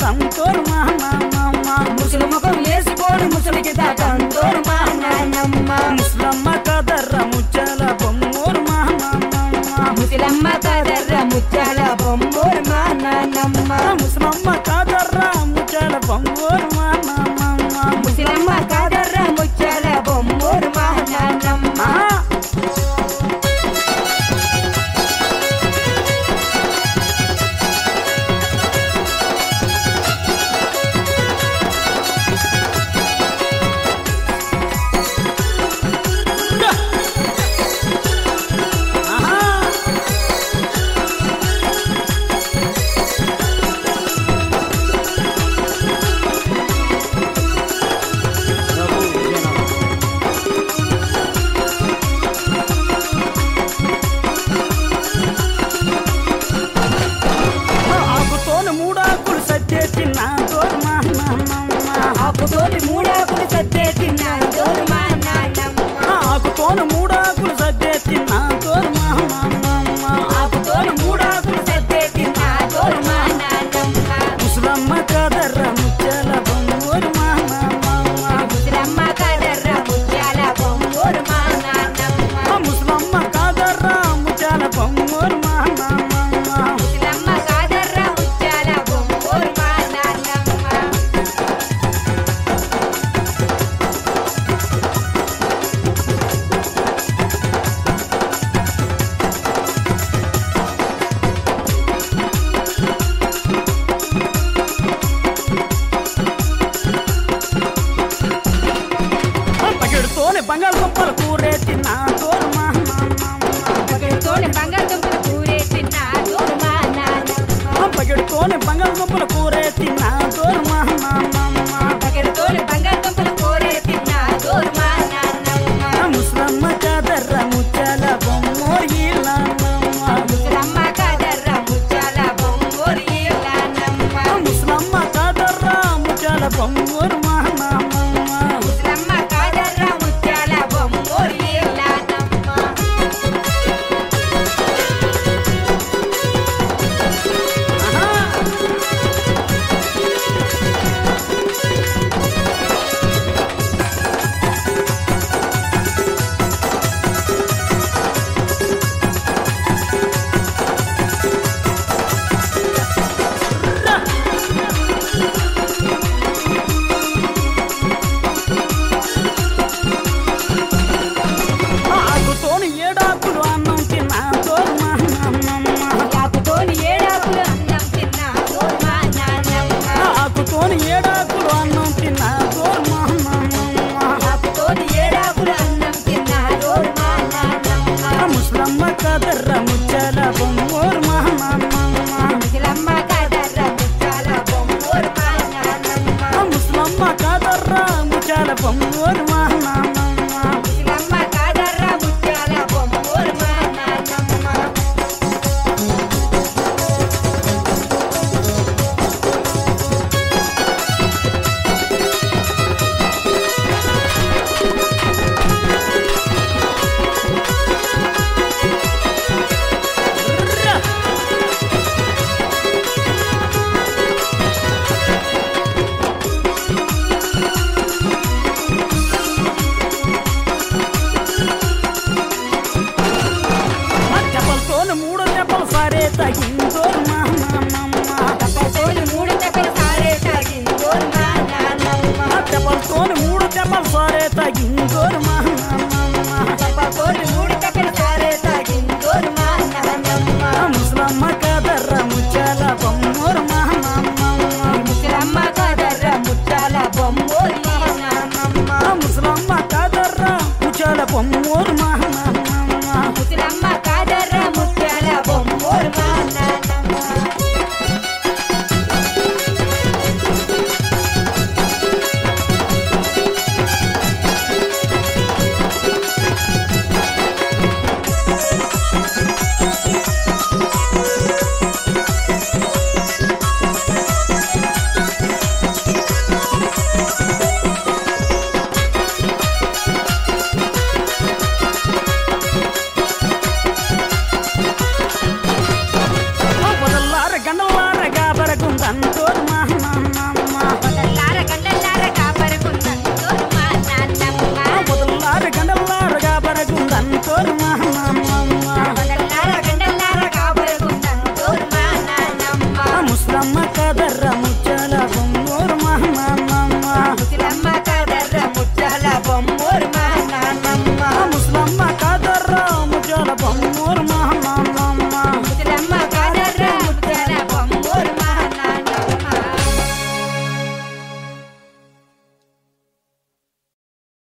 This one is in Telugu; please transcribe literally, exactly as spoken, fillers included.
కంతోరు మా నాన్నమ్మ ముసలి ముఖం వేసుకోని ముసలికి కంతోరు మా నాన్నమ్మ ముసలమ్మ కదర్ర ముచ్చాల బొమ్మోరు మా నాన్నమ్మ ముసలమ్మ కదర్ర ముచ్చాల బొమ్మోరు మా నాన్నమ్మ ముసలమ్మ కదర్ర ముచ్చాల బొమ్మోరు మా నాన్నమ్మ ముసలమ్మ కదర్ర ముచ్చాల బొమ్మోరు మా నాన్నమ్మ ఆకుతోని మూడాకులు సద్దే తిన్నా తోరు మా నాన్నమ్మ ఆకుతోని మూడాకులు సద్దే తిన్నా తోరు మా నాన్నమ్మ ఆకుతోని మూడాకులు సద్దే తిన్నా తోరు మా నాన్నమ్మ ముసలమ్మ కదర్ర ముచ్చాల బొమ్మోరు మా నాన్నమ్మ ముసలమ్మ కదర్ర ముచ్చాల బొమ్మోరు మా నాన్నమ్మ ముసలమ్మ కదర్ర ముచ్చాల బొమ్మోరు మా నాన్నమ్మ ముసలమ్మ కదర్ర ముచ్చాల బొమ్మోరు మా నాన్నమ్మ పగిడితోని బంగాళదుంపల కూరే తిన్నా తోరు మా నాన్నమ్మ పగిడితోని బంగాళదుంపల కూరే తిన్నా తోరు మా నాన్నమ్మ పగిడితోని బంగాళదుంపల కూరే తిన్నా తోరు మా నాన్నమ్మ పగిడితోని బంగాళదుంపల కూరే తిన్నా తోరు మా నాన్నమ్మ ముసలమ్మ కదర్ర ముచ్చాల బొమ్మోరు ఈ నాన్నమ్మ ముసలమ్మ కదర్ర ముచ్చాల బొమ్మోరు ఈ నాన్నమ్మ ముసలమ్మ కదర్ర ముచ్చాల బొమ్మోరు మా నాన్నమ్మ ముసలమ్మ కదర్ర ముచ్చాల బొమ్మోరు ఈ నాన్నమ్మ ఆకుతోని ఏడాకులు అన్నం తిన్నా తోరు మా నాన్నమ్మ ఆకుతోని ఏడాకులు అన్నం తిన్నా తోరు మా నాన్నమ్మ ఆకుతోని ఏడాకులు అన్నం తిన్నా తోరు మా నాన్నమ్మ ఆకుతోని ఏడాకులు అన్నం తిన్నా తోరు మా నాన్నమ్మ ముసలమ్మ కదర్ర ముచ్చాల బొమ్మోరు మా నాన్నమ్మ ముసలమ్మ కదర్ర ముచ్చాల బొమ్మోరు మా నాన్నమ్మ ముసలమ్మ కదర్ర ముచ్చాల బొమ్మోరు మా నాన్నమ్మ ముసలమ్మ కదర్ర ముచ్చాల బొమ్మోరు మా నాన్నమ్మ చెప్పలతోని మూడు దెబ్బలు సరే తగిందోరు మా నాన్నమ్మ తప్పతోని మూడు తెప్పలు సారే తాగిందోరు మా నాన్నమ్మ చెప్పలతోని మూడు దెబ్బలు సరే తగిందోరు మా నాన్నమ్మ తప్పతోని మూడు తెప్పలు సారే తాగిందోరు మా నాన్నమ్మ ముసలమ్మ కదర్ర ముచ్చాల బొమ్మోరు మా నాన్నమ్మ ముసలమ్మ కదర్ర ముచ్చాల బొమ్మోరు మా నాన్నమ్మ ముసలమ్మ కదర్ర ముచ్చాల బొమ్మోరు